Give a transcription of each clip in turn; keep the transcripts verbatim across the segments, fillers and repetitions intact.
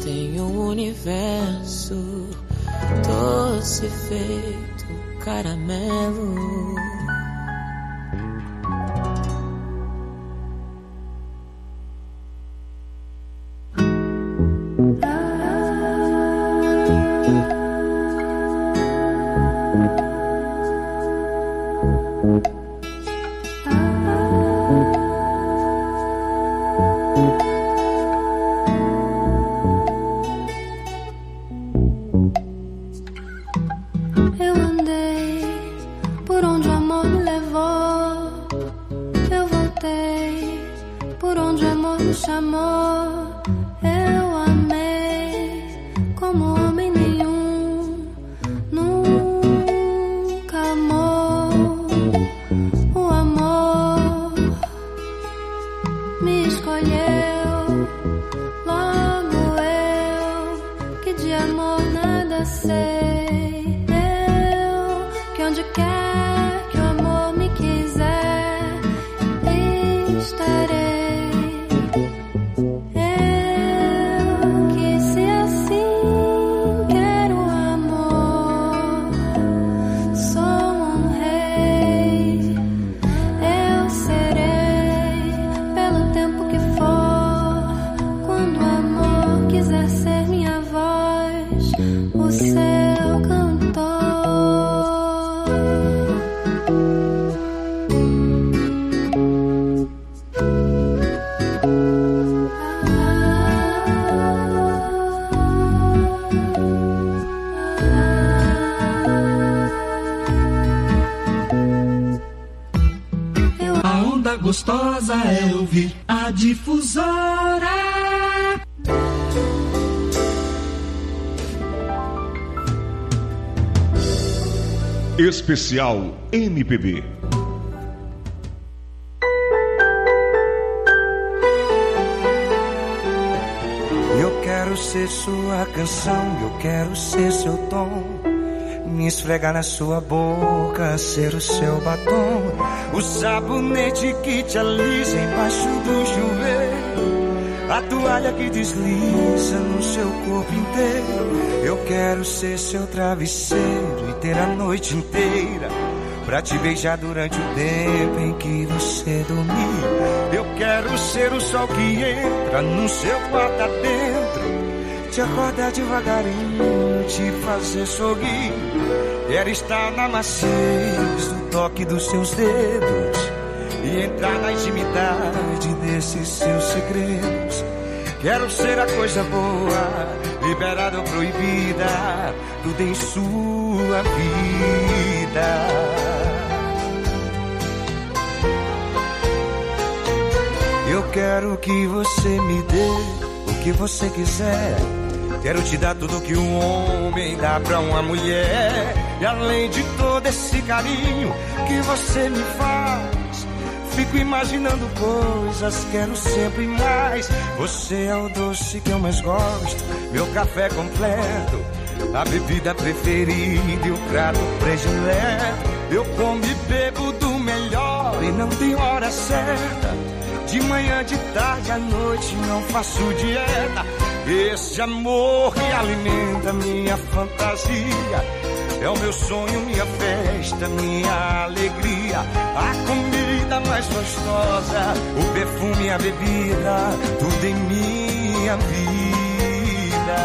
Tem um universo doce feito caramelo. Gostosa é ouvir a Difusora. Especial M P B. Eu quero ser sua canção, eu quero ser seu tom. Me esfregar na sua boca, ser o seu batom. O sabonete que te alisa embaixo do chuveiro. A toalha que desliza no seu corpo inteiro. Eu quero ser seu travesseiro e ter a noite inteira pra te beijar durante o tempo em que você dormir. Eu quero ser o sol que entra no seu quarto adentro, te acordar devagarinho, te fazer sorrir. Quero estar na maciez do toque dos seus dedos e entrar na intimidade desses seus segredos. Quero ser a coisa boa, liberada ou proibida, tudo em sua vida. Eu quero que você me dê o que você quiser. Quero te dar tudo que um homem dá pra uma mulher. E além de todo esse carinho que você me faz, fico imaginando coisas, quero sempre mais. Você é o doce que eu mais gosto, meu café completo, a bebida preferida e o prato predileto. Eu como e bebo do melhor e não tem hora certa. De manhã, de tarde, à noite não faço dieta. Esse amor que alimenta minha fantasia é o meu sonho, minha festa, minha alegria. A comida mais gostosa, o perfume, a bebida, tudo em minha vida.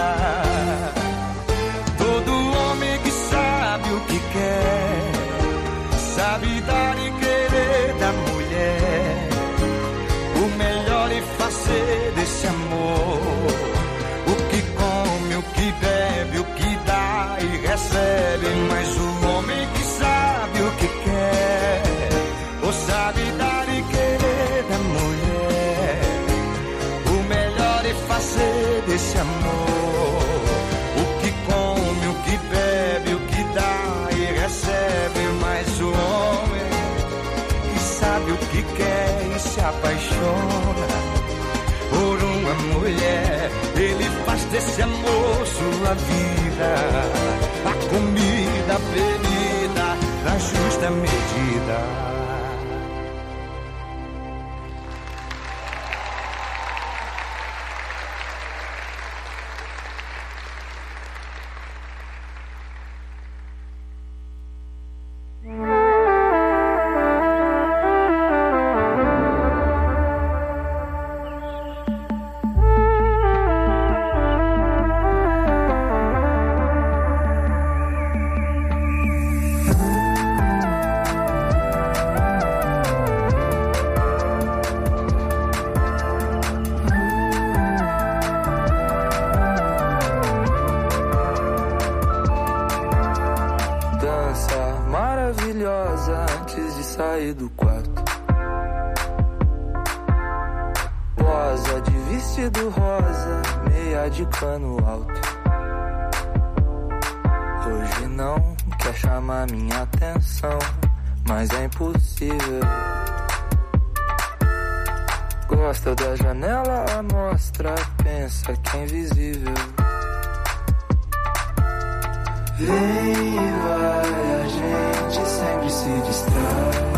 Todo homem que sabe o que quer, sabe dar e querer da mulher o melhor e fazer desse amor. O que bebe, o que dá e recebe. Mas o homem que sabe o que quer, ou sabe dar e querer da mulher o melhor é fazer desse amor. O que come, o que bebe, o que dá e recebe. Mas o homem que sabe o que quer e se apaixona por uma mulher, ele faz desse amor sua vida. A comida, a bebida, na justa medida. vestido rosa, meia de cano alto. Hoje não quer chamar minha atenção, mas é impossível. Gosta da janela à mostra, pensa que é invisível. Vem e vai, a gente sempre se distrai.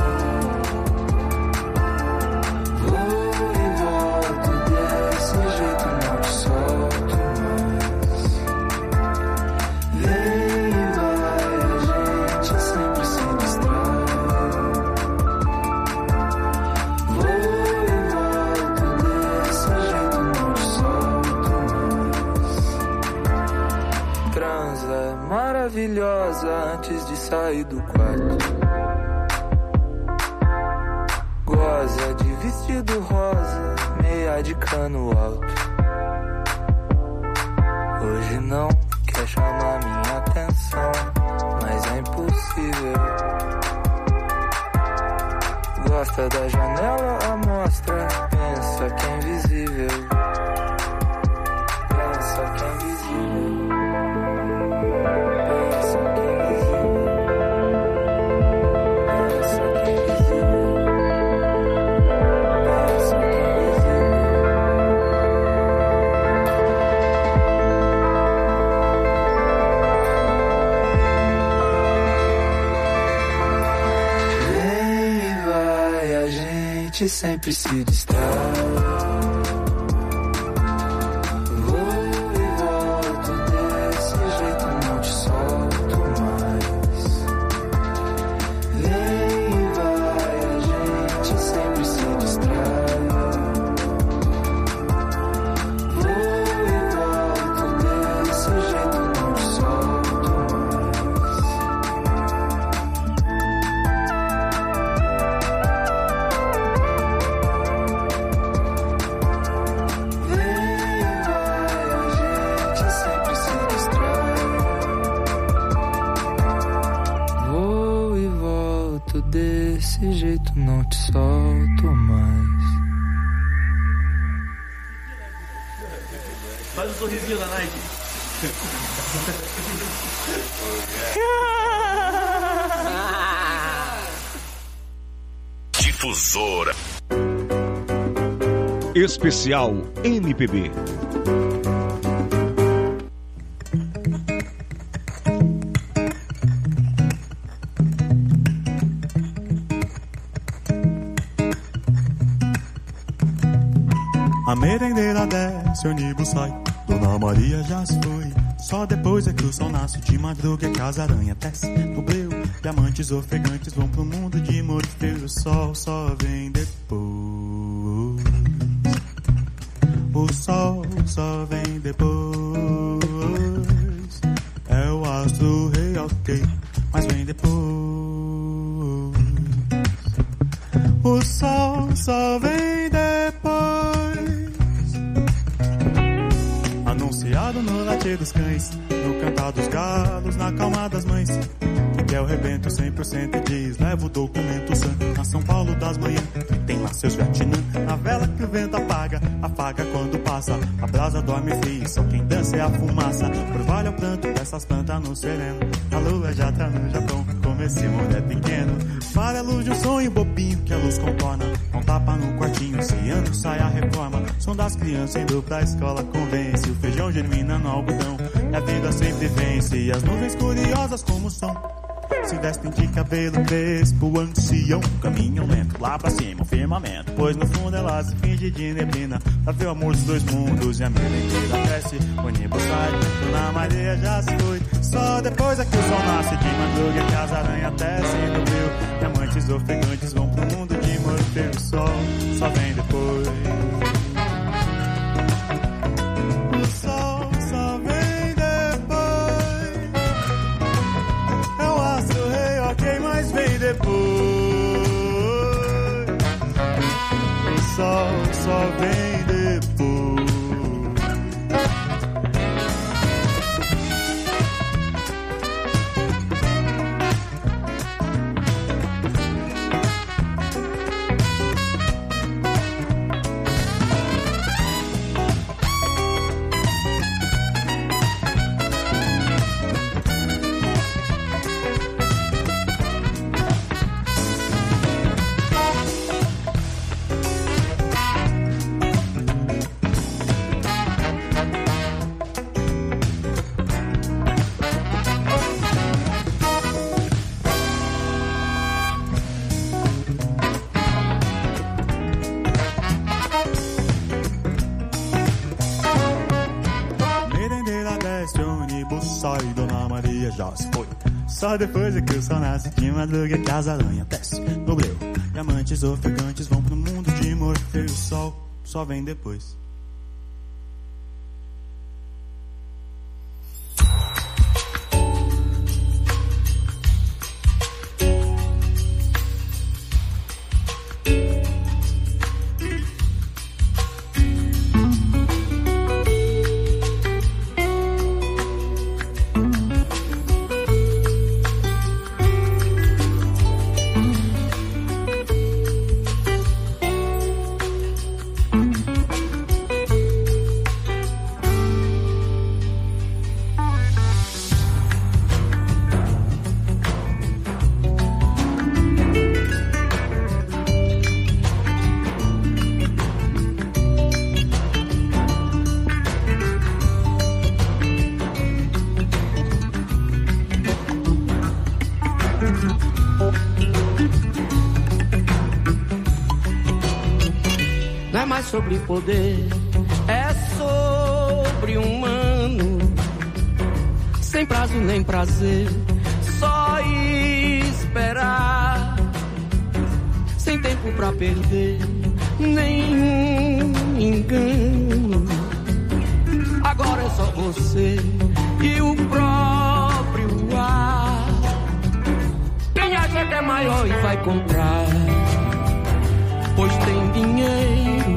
Maravilhosa antes de sair do quarto. Goza de vestido rosa, meia de cano alto. Hoje não quer chamar minha atenção, mas é impossível. Gosta da janela à mostra, pensa que é invisível. Pensa que é invisível. Sempre se distrai. Vou e volto desse jeito, não te solto mais. Vem e vai, a gente sempre se distrai. Vou e volto desse jeito, não te solto desse jeito, não te solto mais. Faz um sorrisinho da Nike. Difusora. Especial M P B. A merendeira desce, ônibus sai, Dona Maria já se foi. Só depois é que o sol nasce, de madruga que as aranhas tece. No breu, diamantes ofegantes vão pro mundo de Morfeu. O sol só vem depois. O sol só vem depois. É o astro rei, ok, mas vem depois. O sol só vem depois. Anunciado no latir dos cães, no cantar dos galos, na calma das mães. Que quer o rebento cem por cento e diz, leva o documento santo. Na São Paulo das manhãs, tem lá seus Vietnã. Na vela que o vento apaga, apaga quando passa. A brasa dorme fria, só quem dança é a fumaça. Orvalho ao pranto dessas plantas no sereno. A lua já tá no Japão, como esse mundo é pequeno. Para a luz de um sonho bobinho que a luz contorna. Não tapa no quartinho, se ano sai a reforma. Som das crianças indo pra escola convence. O feijão germina no algodão, e a vida sempre vence. E as nuvens curiosas como são, se vestem de cabelo crespo, o ancião caminham lento lá pra cima, o firmamento. Pois no fundo ela se finge de neblina, pra ver o amor dos dois mundos. E a merendeira cresce, o ônibus sai, Dona Maria já se foi. Só depois é que o sol nasce, de madruga que as aranhas tecem no breu. Diamantes ofegantes vão pro mundo de Morfeu. O sol só vem depois. O sol só vem depois. É o astro rei, ok, mas vem depois. O sol só vem depois. e Dona Maria já se foi. Só depois é que o sol nasce de madruga que as aranhas desce no breu. Diamantes ofegantes vão pro mundo de Morfeu. O sol só vem depois. Sobre poder, é sobre humano, sem prazo nem prazer, só esperar, sem tempo pra perder, nenhum engano. Agora é só você e o próprio ar. Quem acha que é maior e vai comprar, pois tem dinheiro.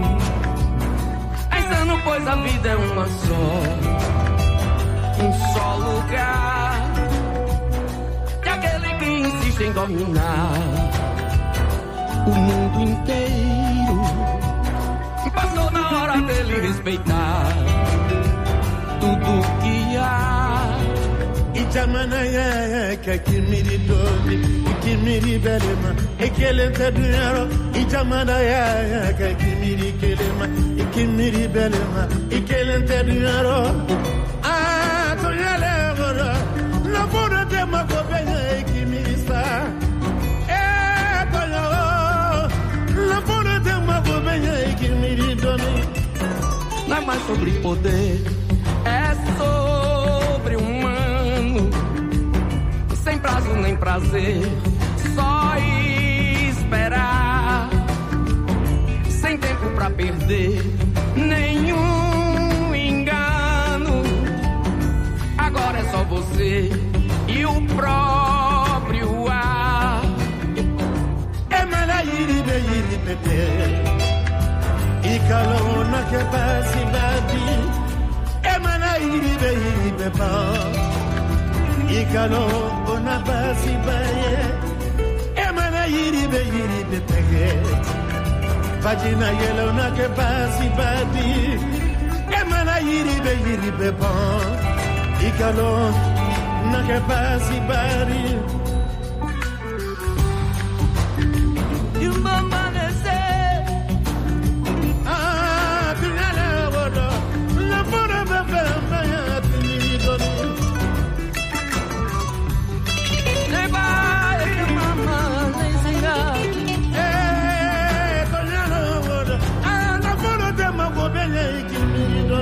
Pois a vida é uma só, um só lugar. E aquele que insiste em dominar o mundo inteiro, passou na hora dele respeitar tudo que há. E jamana ya que que miri dole, que miri belema, e que ele te dinheiro. E jamana ya que que miri kelema, e que miri belema, e que ele te dinheiro. Ah, tu já levou, não pode ter uma coisa que miri está. É, tu já não pode ter uma coisa que miri dole. Não é mais sobre poder, é sobre humano, sem prazo nem prazer, só esperar, sem tempo pra perder, nenhum engano. Agora é só você e o próprio ar. É malaíri beiri pepe, e calor na capacidade. É malaíri beiri pepe, e calor na capacidade. É malaíri beiri pepe, vagina yellow na capacidade. É malaíri beiri pepe, e calor na capacidade. E o amanhecer, ah, tu já levou, não pode beber amanhã, tu me deu. nem vai, nem mamãe, nem zingar. Eh, tu já levou, ah, não pode ter uma bobeira que me deu.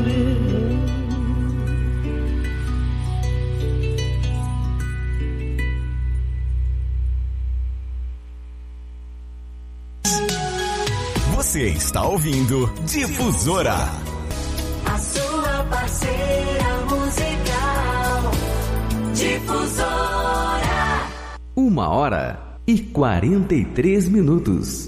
Você está ouvindo Difusora, a sua parceira musical. Difusora. Uma hora e quarenta e três minutos.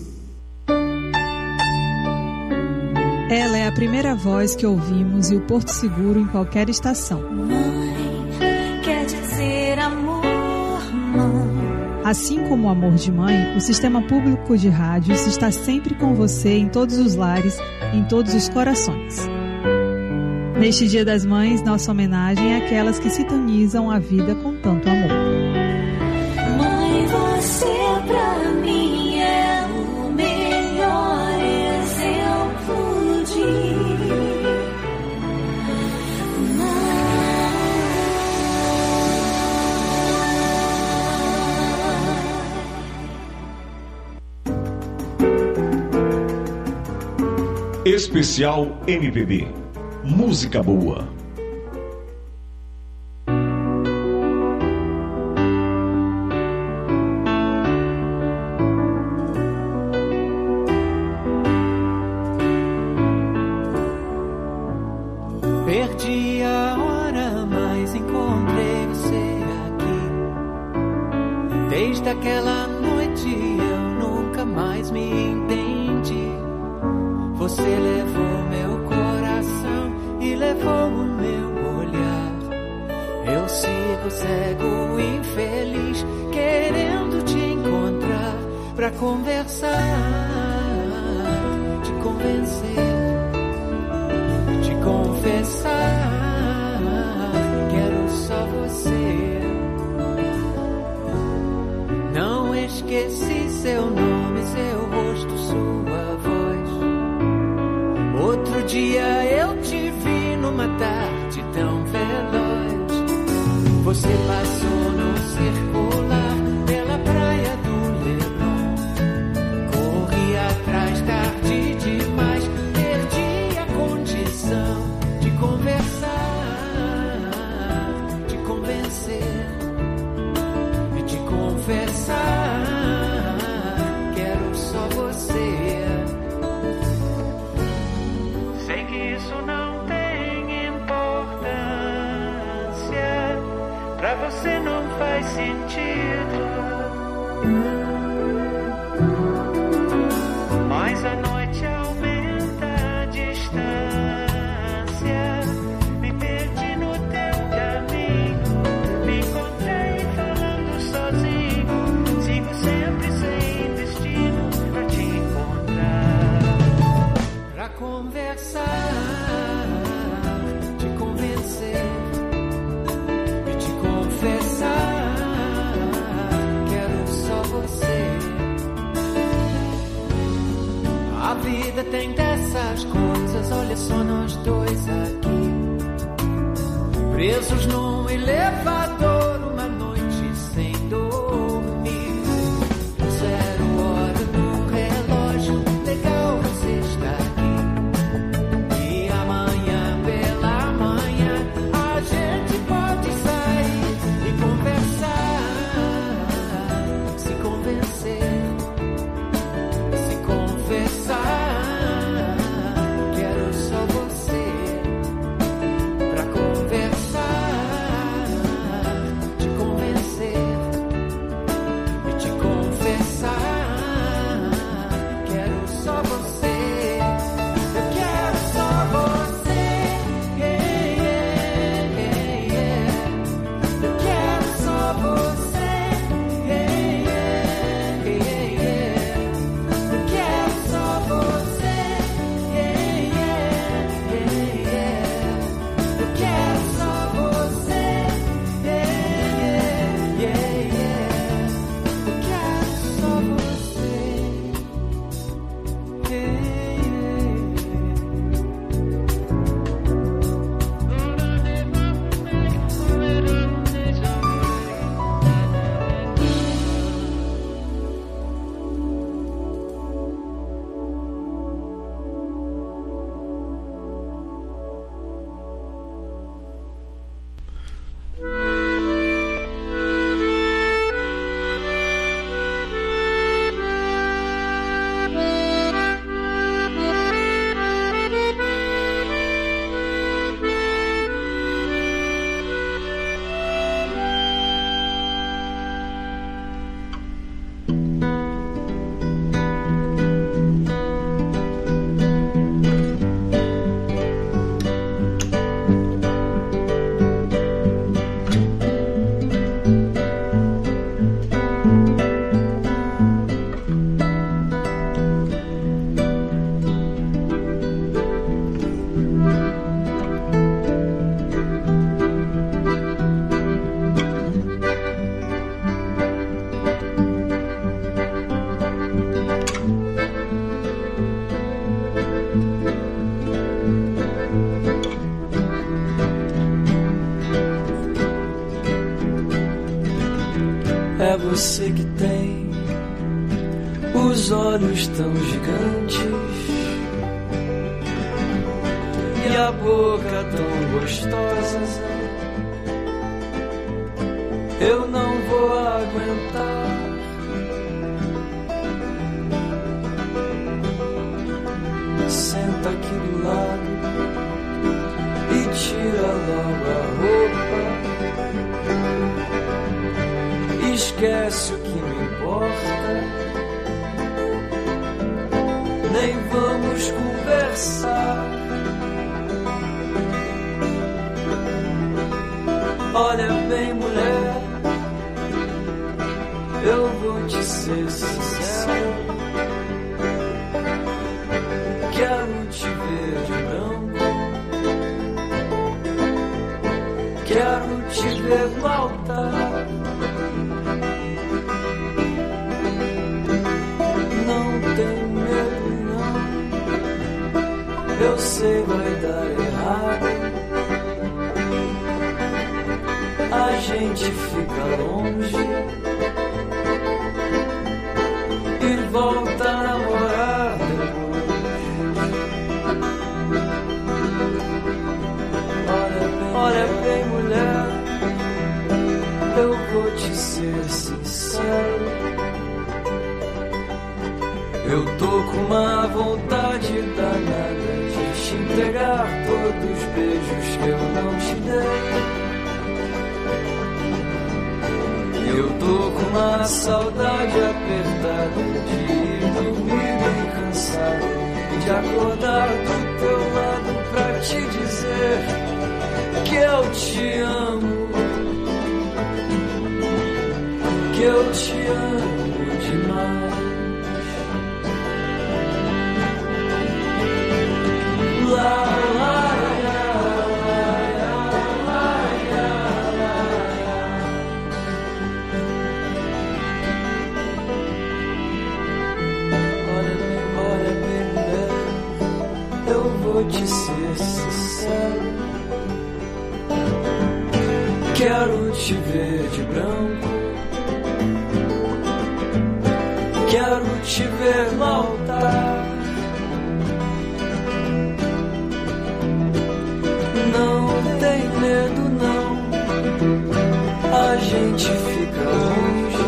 Ela é a primeira voz que ouvimos e o porto seguro em qualquer estação. Mãe, quer dizer amor, mãe. Assim como o amor de mãe, o Sistema Público de Rádios está sempre com você em todos os lares, em todos os corações. Neste Dia das Mães, nossa homenagem é àquelas que sintonizam a vida com tanto amor. Mãe, você pra mim é o melhor exemplo de Especial M P B. Música boa. aquela noite eu nunca mais me entendi. Você levou meu coração e levou o meu olhar. Eu sigo cego, infeliz, querendo te encontrar pra conversar, te convencer, te confessar. Quero só você. Não esqueci seu nome, seu rosto, sua voz. Outro dia eu te vi numa tarde tão veloz. Você passou no circular pela praia do Leblon. Corri atrás tarde demais, perdi a condição de conversar, de convencer e de confessar. Quero só você. Sei que isso não tem importância, pra você não faz sentido, mas a noite aumenta a distância. Me perdi no teu caminho, me encontrei falando sozinho. Sigo sempre sem destino pra te encontrar, pra conversar, te convencer e te confessar. Quero só você. A vida tem dessas coisas, olha só nós dois aqui, presos num elevador, uma noite sem dormir. Zero hora no relógio, legal você está aqui. E amanhã pela manhã a gente pode sair e conversar, se convencer, se confessar. Quero só você pra conversar, te convencer e te confessar. Quero só você. Eu quero só você. Yeah, yeah, yeah, yeah. Eu quero só você. Yeah, yeah, yeah, yeah. Eu quero só você. Yeah, yeah, yeah, yeah. Eu quero só você. Yeah, yeah, yeah, yeah. Eu quero só você. Yeah, yeah. É você que tem os olhos tão gigantes e a boca tão gostosa. Eu não vou aguentar. Senta aqui do lado e tira logo a roupa. Esquece o que me importa, nem vamos conversar. Olha bem, mulher, eu vou te ser sincero. Quero te ver de branco, quero te ver maltar. Não tem medo não, eu sei vai dar errado. A gente fica longe e volta a namorar depois. Olha bem, olha bem, mulher, eu vou te ser sincero. Eu tô com uma vontade danada de te entregar todos os beijos que eu não te dei. Eu tô com uma saudade apertada de ir dormir bem cansado e de acordar do teu lado pra te dizer que eu te amo, que eu te amo demais. Lá, lá. Vou te ser sincero, quero te ver de branco, quero te ver maltar. Não tem medo não, a gente fica longe,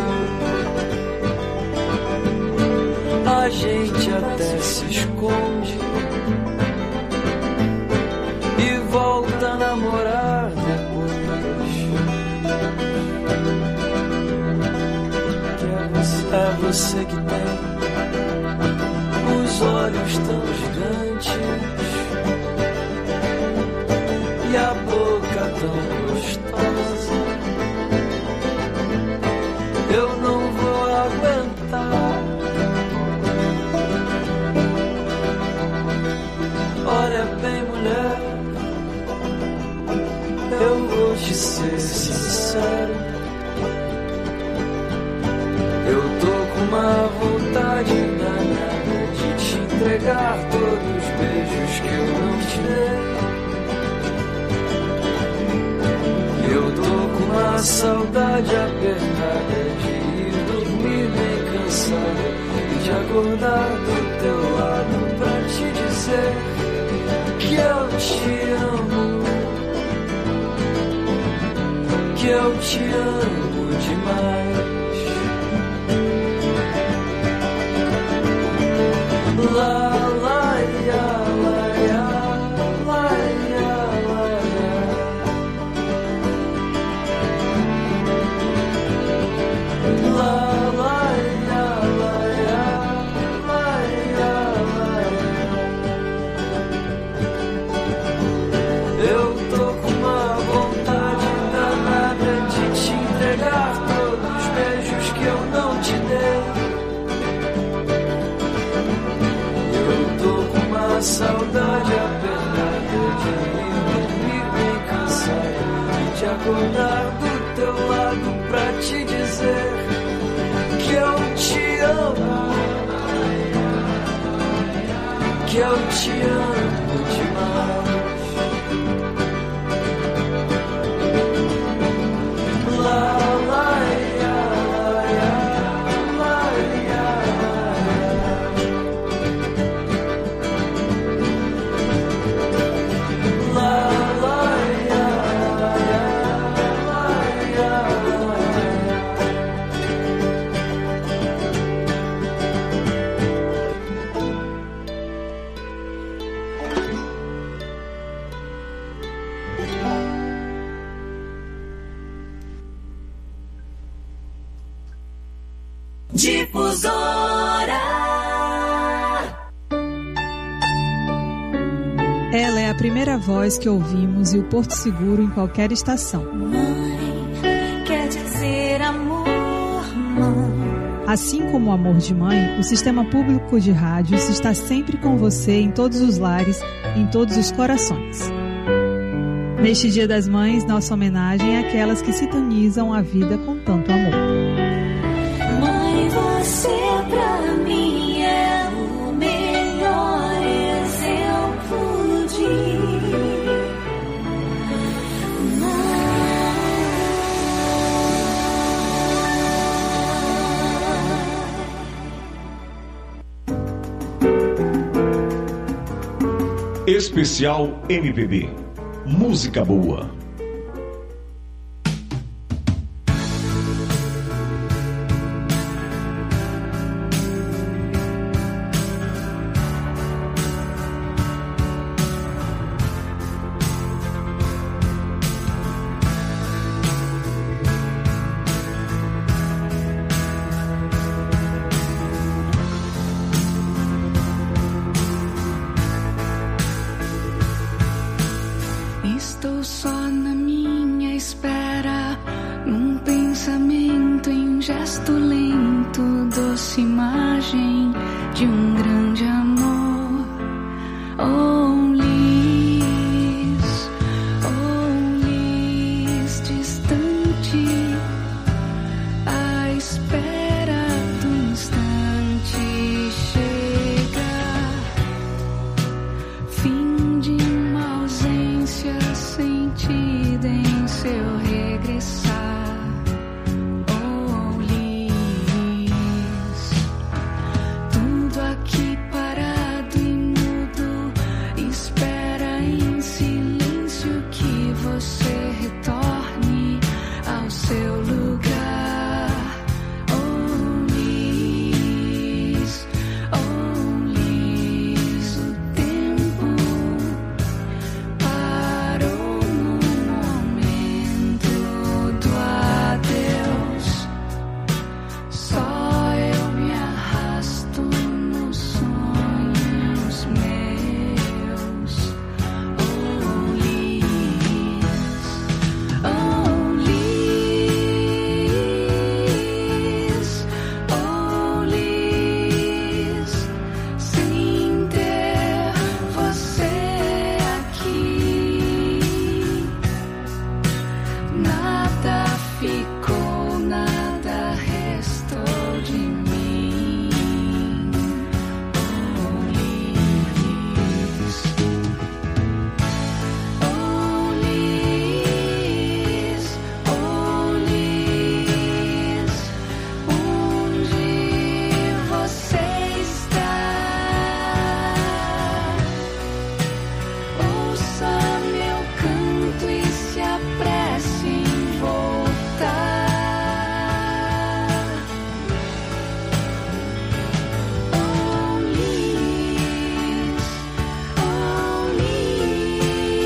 a gente até se esconde e volta a namorar depois. É você que tem os olhos tão gigantes e a boca tão gostosa. Eu não vou aguentar. Olha bem, mulher, eu vou te ser sincero. Eu tô com uma vontade danada de te entregar todos os beijos que eu não te dei. Eu tô com uma saudade apertada de ir dormir bem cansada e de acordar do teu lado pra te dizer que eu te amo, que eu te amo demais. La la ya la ya la ya la ya. La la ya la ya la ya la ya. Eu tô com uma vontade danada de te entregar todos os beijos que eu não te dei. A saudade apertada de ir dormir bem cansado e de acordar do teu lado pra te dizer que eu te amo, que eu te amo demais. La la ya la ya la ya. Difusora. Ela é a primeira voz que ouvimos e o porto seguro em qualquer estação. Mãe, quer dizer amor, mãe. Assim como o amor de mãe, o Sistema Público de Rádios está sempre com você em todos os lares, em todos os corações. Neste Dia das Mães, nossa homenagem é àquelas que sintonizam a vida com tanto amor. Mãe, você pra mim é o melhor exemplo de Especial M P B. Música boa. Estou só na minha espera, num pensamento em gesto lento, doce imagem de um grande amor. Oh, Liz, oh, Liz, distante, à espera do instante chega, fim de uma ausência sentida em seu regressar. Oh, Liz, tudo aqui parado e mudo, espera em silêncio que você retorne ao seu lugar. Oh, Liz, oh, Liz, o tempo parou no momento do adeus. Só eu me arrasto nos sonhos meus. Oh, Liz, oh, Liz, oh, Liz, sem ter você aqui, nada ficou, nada restou de mim. Oh, Liz, oh, Liz, oh, Liz, onde você está? Ouça meu canto e se apresse em voltar. Oh, Liz, oh, Liz.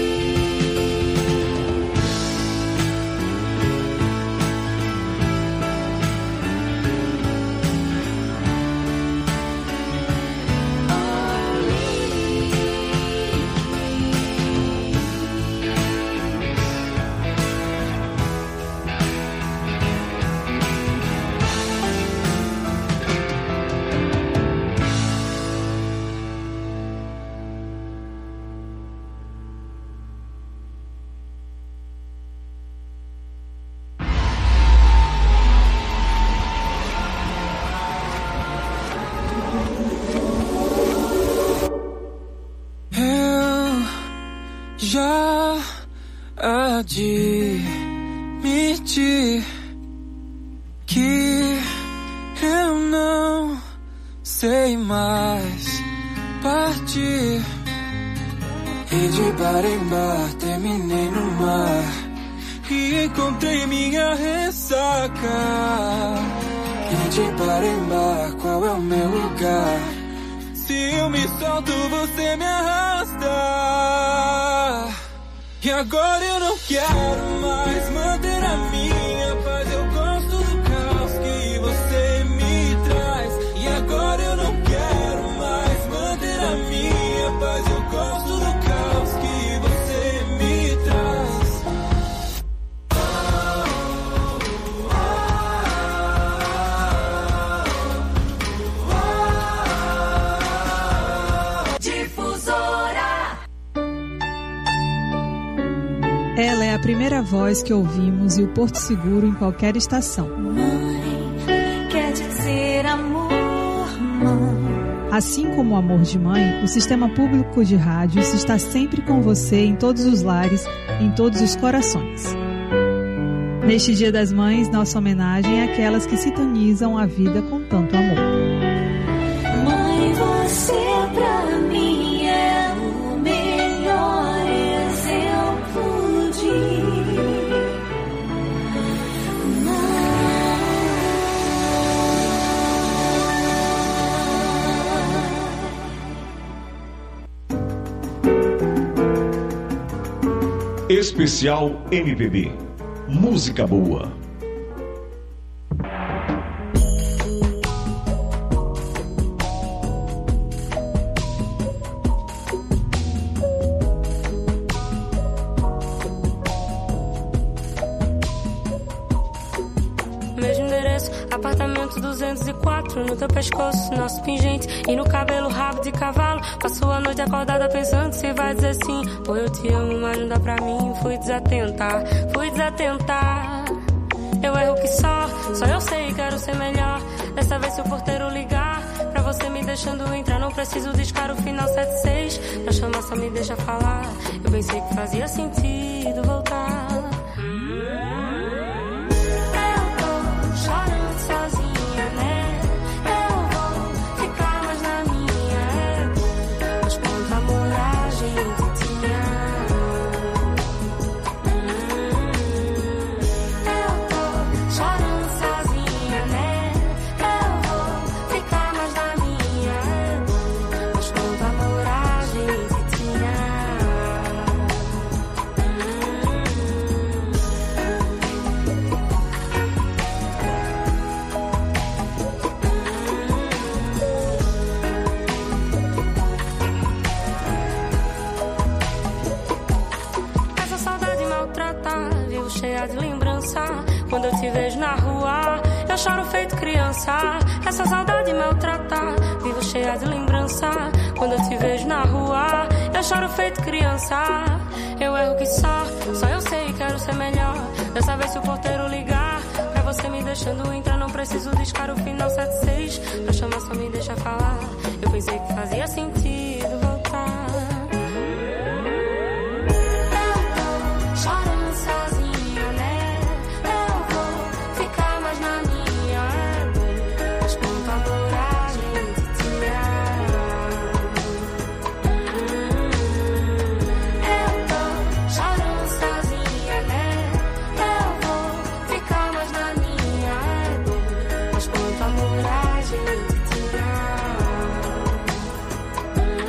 Eu já admiti que eu não sei mais partir. E de bar em bar terminei no mar e encontrei minha ressaca. E de bar em bar, qual é o meu lugar? Se eu me solto, você me arrasta. E agora eu não quero mais manter a minha paz. Eu gosto do caos que você me traz. Ela é a primeira voz que ouvimos e o porto seguro em qualquer estação. Mãe, quer dizer amor, mãe. Assim como o amor de mãe, o Sistema Público de Rádios está sempre com você em todos os lares, em todos os corações. Neste Dia das Mães, nossa homenagem é àquelas que sintonizam a vida com tanto amor. Mãe, você pra mim é o melhor exemplo de Especial M P B. Música boa. Mesmo endereço, apartamento duzentos e quatro. No teu pescoço, nosso pingente. E no cabelo, rabo de cavalo. Passou a noite acordada pensando se vai dizer sim. Ou eu te amo, mas não dá pra mim. Fui desatentar, fui desatentar. Eu erro que só, só eu sei, quero ser melhor. Dessa vez se o porteiro ligar pra você me deixando entrar, não preciso discar o final sete seis. Pra chamar só me deixa falar. Eu pensei que fazia sentido voltar. Quando eu te vejo na rua, eu choro feito criança. Essa saudade maltrata, vivo cheia de lembrança. Quando eu te vejo na rua, eu choro feito criança. Eu erro que só, só eu sei, quero ser melhor. Dessa vez se o porteiro ligar pra você me deixando entrar, não preciso discar o final sete seis. Pra chamar só me deixa falar. Eu pensei que fazia sentido voltar. Amor, a gente tirar.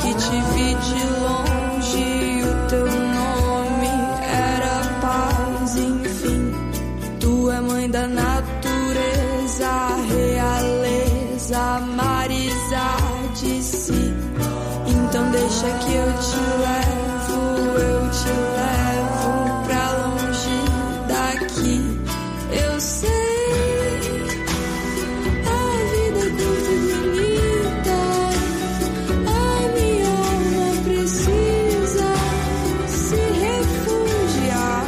que te vi de longe, o teu nome era paz, enfim. Tu é mãe da natureza, realeza, Marisa de si. Então deixa que eu te levo, eu te levo pra longe daqui. Eu sei, a vida é curta e bonita, a minha alma precisa se refugiar.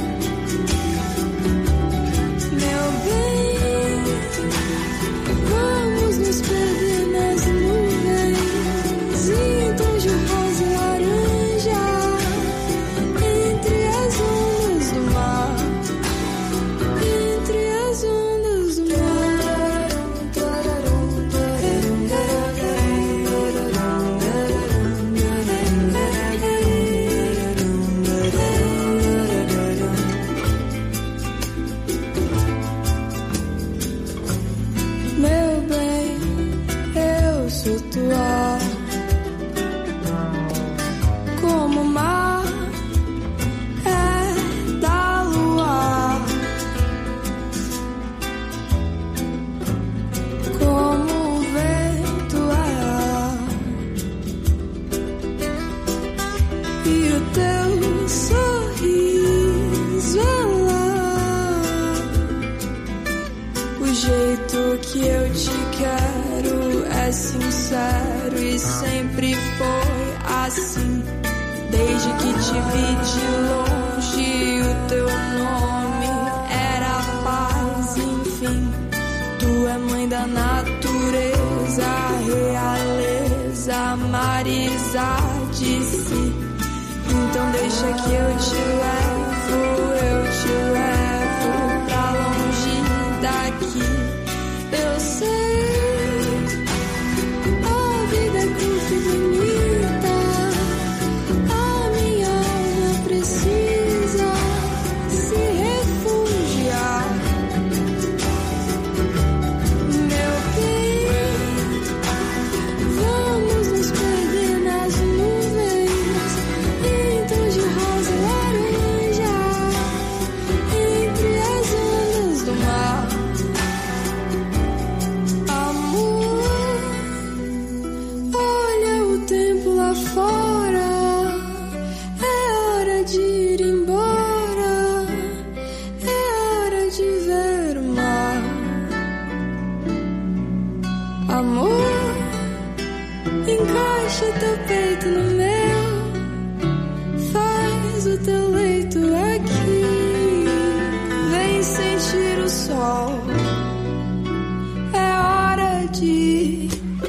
Meu bem, vamos nos perder nas nuvens, em tons de rosa e laranja, entre as ondas do mar, entre as ondas do mar. Meu bem, eu sou tua, como o mar é da lua, como o vento é, e o teu sorriso é lá. O jeito que eu te quero é sincero e sempre foi assim. Desde que te vi de longe, o teu nome era paz, enfim. Tu é mãe da natureza, realeza, Marisa de si. Então deixa que eu te levo, eu te levo pra longe daqui. Eu sei, a vida é curta e bonita, a minha alma precisa se refugiar. Meu bem, vamos nos perder nas nuvens, em tons de rosa e laranja, entre as ondas do mar. Amor, olha o tempo lá fora, é hora de ir embora, é hora de ver o mar. Amor, encaixa teu peito no meu, faz o teu leito aqui, vem sentir o sol, é hora de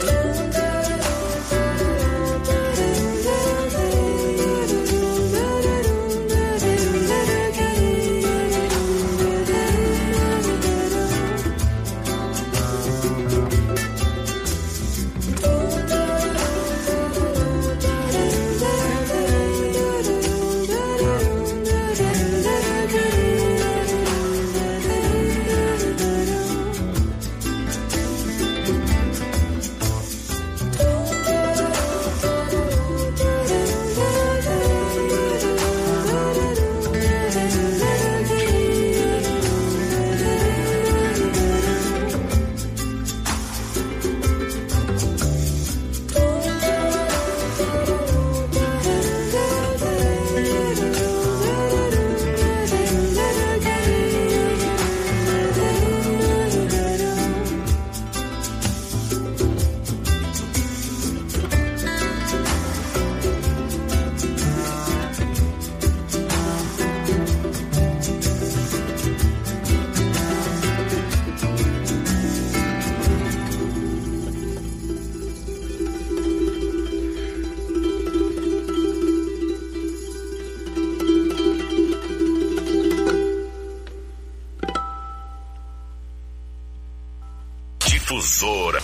Difusora.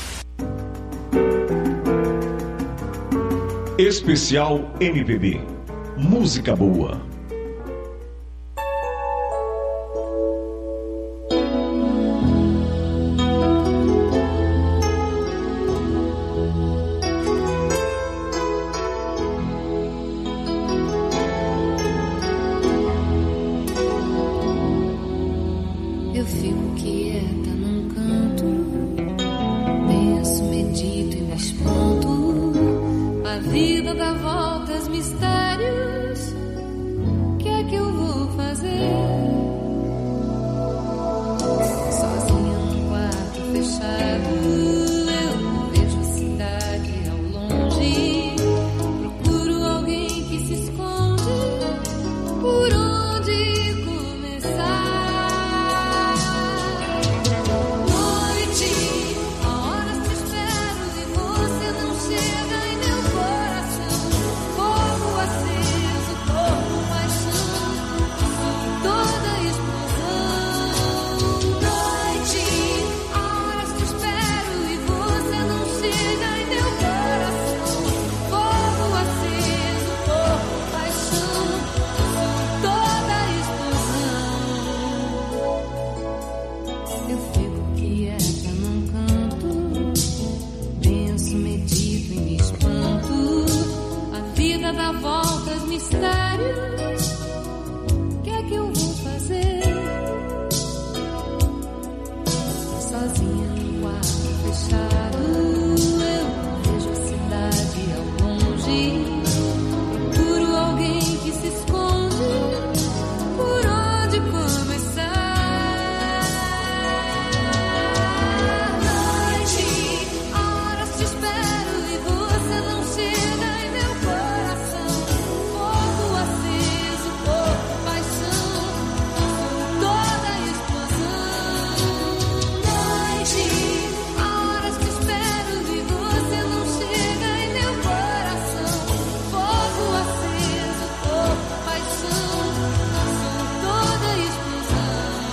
Especial M P B. Música boa. voltas, mistérios. Que é que eu vou fazer? Sozinha num quarto fechado, eu vejo a cidade ao longe. Procuro alguém que se esconde. Por onde começar? Noite, há horas te espero e você não chega em meu coração. Fogo aceso, corpo, paixão, toda explosão. Noite, há horas te espero e você não chega em meu coração. Fogo aceso, corpo, paixão, toda explosão. Eu fico quieta num canto, penso, medito e me espanto. A vida dá voltas, mistérios. Que é que eu vou fazer? Sozinha num quarto fechado, eu vejo a cidade ao longe. Procuro alguém que se esconde. Por onde começar? Noite, há horas te espero e você não chega em meu coração. Fogo aceso, corpo, paixão, toda explosão. Noite, há horas te espero e você não chega em meu coração. Fogo aceso, corpo, paixão, toda explosão.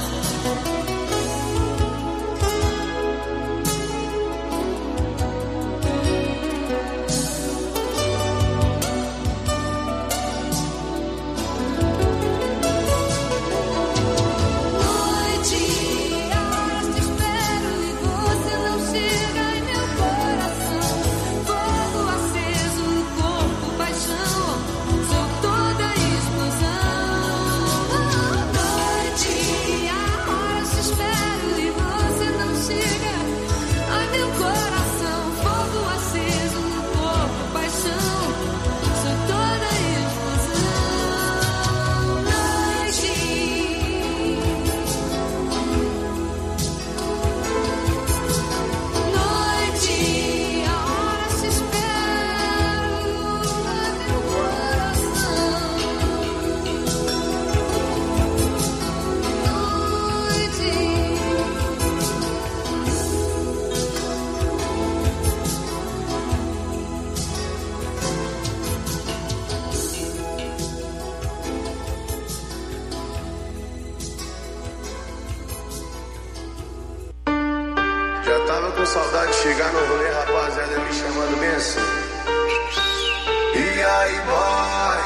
Noite, há horas te espero e você não chega em meu coração. Fogo aceso, corpo, paixão, sou toda explosão. Noite, há horas te espero e você não chega em meu coração. Fogo aceso, corpo, paixão, sou toda explosão. Noite, noite, há horas te espero em meu coração. Noite. Já tava com saudade de chegar no rolê, rapaziada, me chamando bem assim. E aí, boy?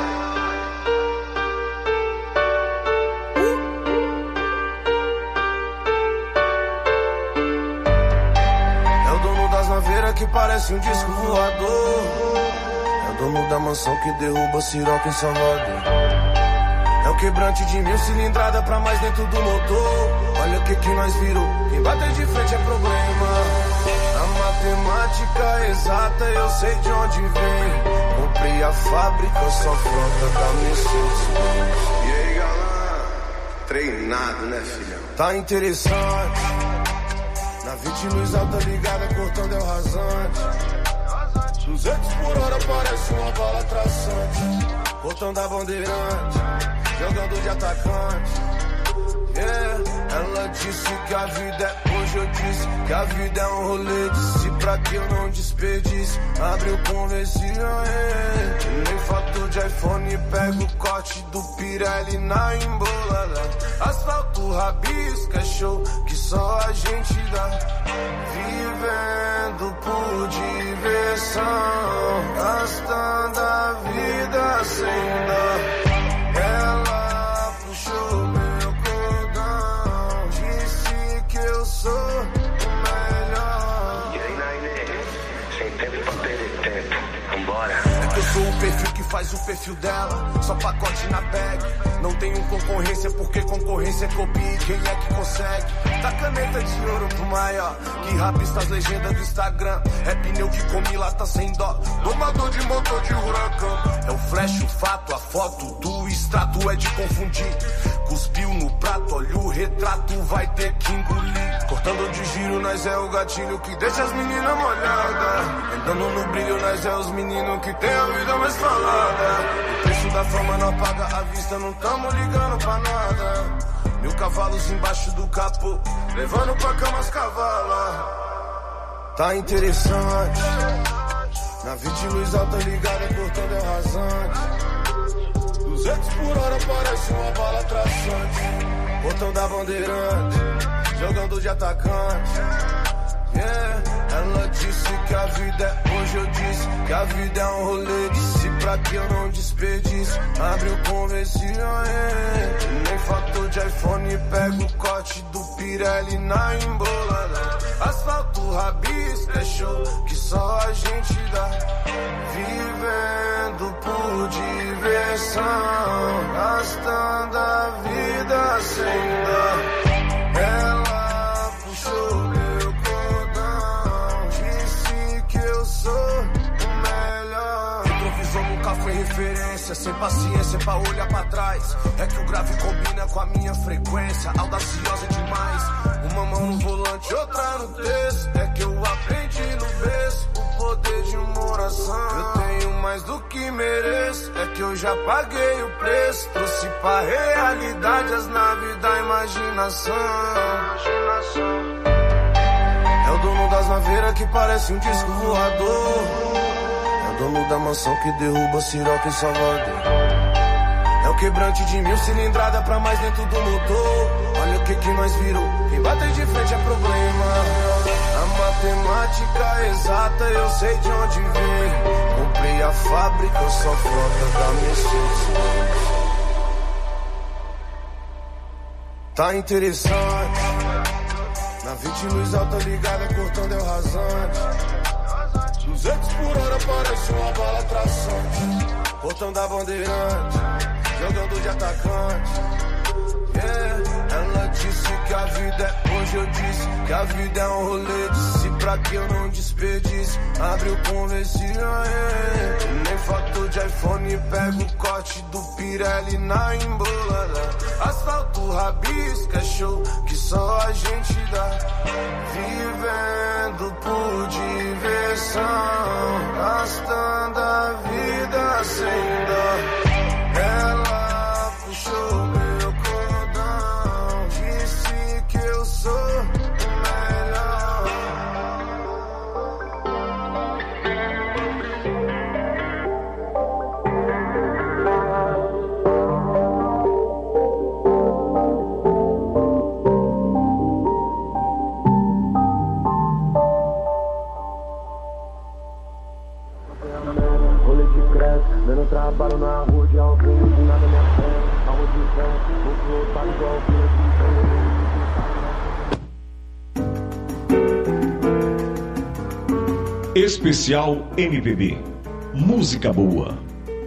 É o dono das naveiras que parece um disco voador. É o dono da mansão que derruba Siroca em Salvador. É o quebrante de mil cilindrada pra mais dentro do motor. Olha o que que nós virou, quem bater de frente é problema. A matemática exata eu sei de onde vem. Comprei a fábrica, só frota da Mercedes. E aí, galã? Treinado, né, filhão? Tá interessante. Na vinte luz alta ligada, cortando é o rasante. duzentos por hora parece uma bala traçante. Cortando a bandeirante, jogando de atacante. Yeah. Ela disse que a vida é hoje, eu disse que a vida é um rolê. Disse pra que eu não desperdice. Abre o conversível, yeah. Nem foto de iPhone, pega o corte do Pirelli na embolada. Asfalto, rabisco, é show que só a gente dá. Vivendo por diversão, gastando a vida sem dó. Ela puxou meu cordão, disse que eu sou o melhor. E aí, Nainê, sem tempo pra perder tempo, vambora. É que eu sou o perfil perfil que faz o perfil dela, só pacote na bag. Não tenho concorrência porque concorrência é copia. Quem é que consegue? Dá caneta de ouro pro maior, que rapista as legendas do Instagram. É pneu que come lata sem dó, domador de motor de huracão. É o flash, o fato, a foto do extrato é de confundir. Cuspiu no prato, olha o retrato, vai ter que engolir. Cortando de giro, nós é o gatilho que deixa as meninas molhadas. Andando no brilho, nós é os meninos que tem a vida mais falada. O preço da fama não apaga a vista, não tamo ligando pra nada. Mil cavalos embaixo do capô, levando pra cama as cavalas. Tá interessante, na vinte luz alta ligada, cortando é rasante. duzentos por hora parece uma bala traçante. Botão da bandeirante, jogando de atacante. Yeah, ela disse que a vida é hoje, eu disse que a vida é um rolê. Disse pra que eu não desperdice, abre o convenci, yeah. Nem fator de iPhone, pega o corte do Pirelli na embolada. Asfalto, rabisco, é show que só a gente dá. Vivendo por diversão, gastando a vida sem dó. Ela puxou meu cordão, disse que eu sou o melhor. Retrovisor nunca foi referência, sem paciência pra olhar pra trás. É que o grave combina com a minha frequência, audaciosa demais. Uma mão no volante, outra no texto. É que eu aprendi no berço o poder de uma oração. Eu tenho mais do que mereço, é que eu já paguei o preço. Trouxe pra realidade as naves da imaginação. É o dono das naveiras que parece um disco voador. É o dono da mansão que derruba Siroca em Salvador. É o quebrante de mil cilindrada pra mais dentro do motor. Olha o que que nós virou, quem bate de frente é problema. A matemática exata eu sei de onde vem. Comprei a fábrica, eu sou frota da Mercedes. Tá interessante, na vinte luz alta ligada, cortando é o rasante. duzentos por hora parece uma bala traçante. Botão da bandeirante, jogando de atacante. Yeah, ela disse que a vida é hoje, eu disse que a vida é um rolê. Disse pra que eu não desperdice, abre o convenci, yeah. Nem fator de iPhone, pega o corte do Pirelli na embolada. Asfalto, rabisco, é show que só a gente dá. Vivendo por diversão, gastando a vida sem dó. Ela puxou meu cordão, disse que eu sou o melhor. Rolê de creche, dando trabalho na rua de alguém, de nada me afeta. Arroz de pé, vou voltar igual o Especial M P B. Música boa.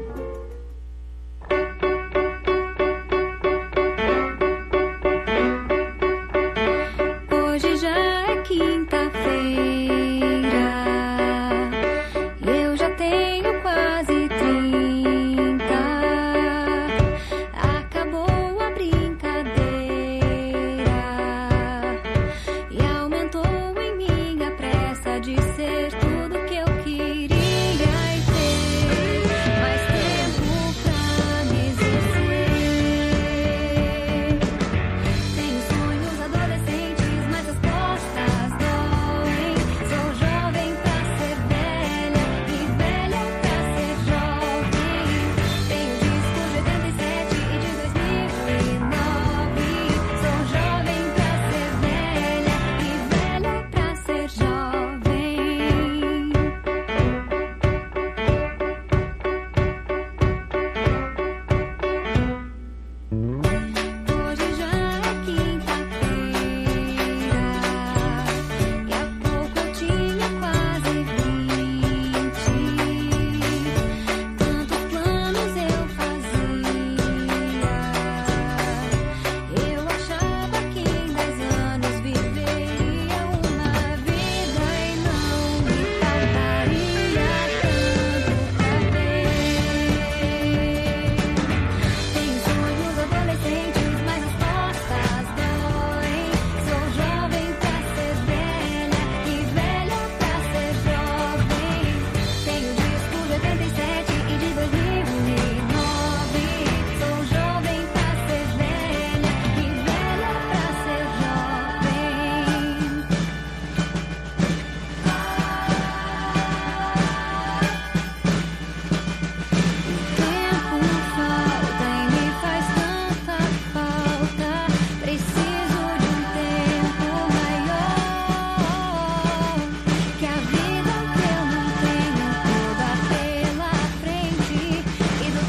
Hoje já é quinta-feira e eu já tenho quase trinta. Acabou a brincadeira e aumentou em mim a pressa de ser tudo que eu queria e ter.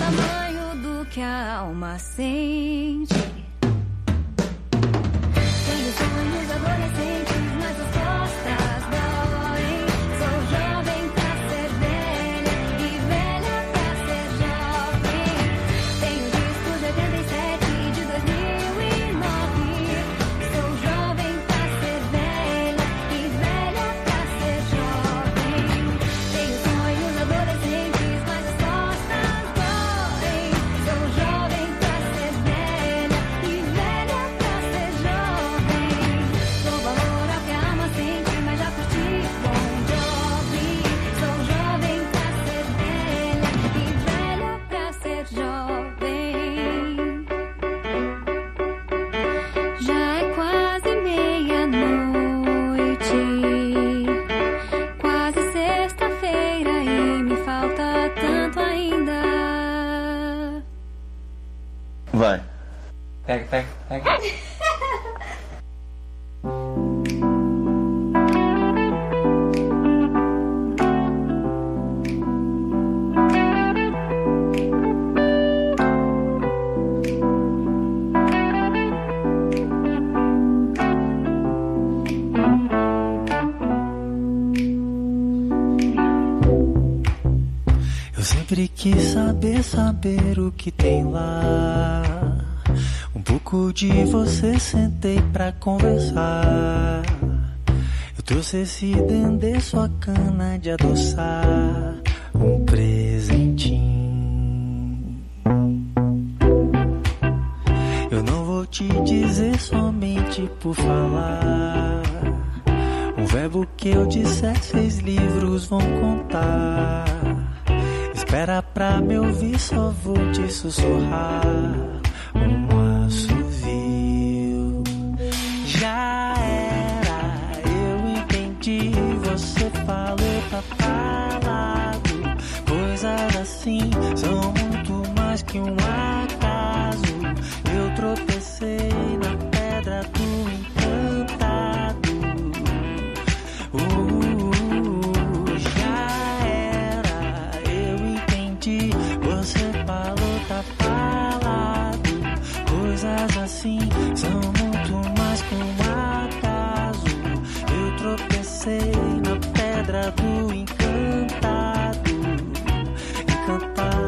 tamanho do que a alma sente. Tenho sonhos adolescentes, mas as costas doem. Sou jovem pra ser velha e velha pra ser jovem. Tenho discos de oitenta e sete de dois mil e nove. Sou jovem pra ser velha e velha pra ser jovem. Tenho sonhos adolescentes, mas as costas doem. Sou jovem pra ser velha e velha pra ser jovem. Dou valor ao que a alma sente, mas já curti Bon Jovi. Sou jovem pra ser velha e velha pra ser jovem. Já é quase meia-noite, quase sexta-feira e me falta tanto ainda. Vai. Pega, pega, pega. Eu sempre quis saber, saber o que tem lá. Um pouco de você, sentei pra conversar. Eu trouxe esse dendê, sua cana de adoçar. Um presentinho. Eu não vou te dizer somente por falar. Um verbo que eu disser, seis livros vão contar. Espera pra me ouvir, só vou te sussurrar um assovio. Já era, eu entendi, você falou, tá falado. Coisas assim são muito mais que um acaso. Eu tropecei na pedra do encantado. uh, Você falou, tá falado. Coisas assim são muito mais que um acaso. Eu tropecei na pedra do encantado. Encantado.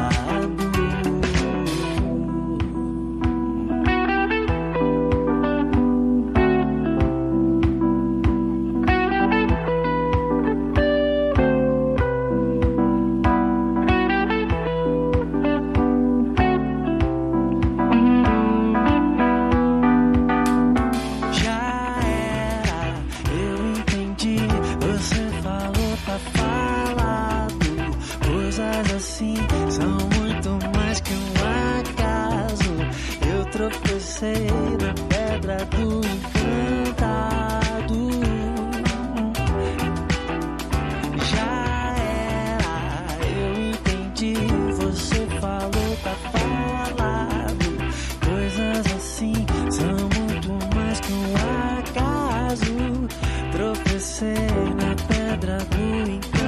Tropecei na pedra do encantado. Já era, eu entendi. Você falou, tá falado. Coisas assim são muito mais que um acaso. Tropecei na pedra do encantado.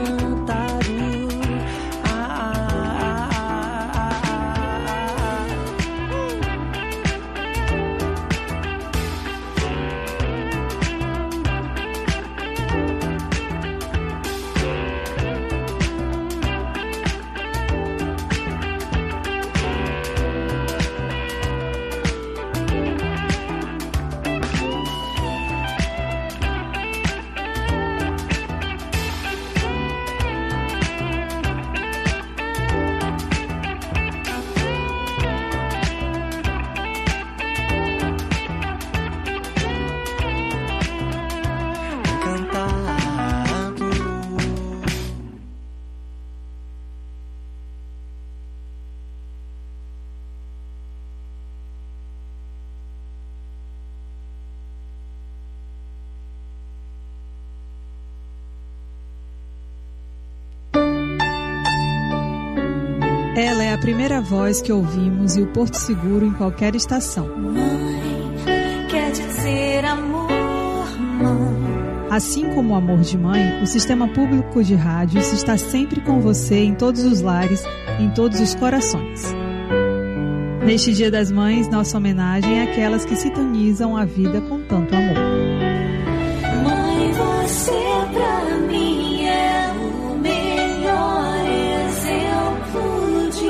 Ela é a primeira voz que ouvimos e o porto seguro em qualquer estação. Mãe, quer dizer amor, mãe. Assim como o amor de mãe, o Sistema Público de Rádios está sempre com você em todos os lares, em todos os corações. Neste Dia das Mães, nossa homenagem é àquelas que sintonizam a vida com tanto amor.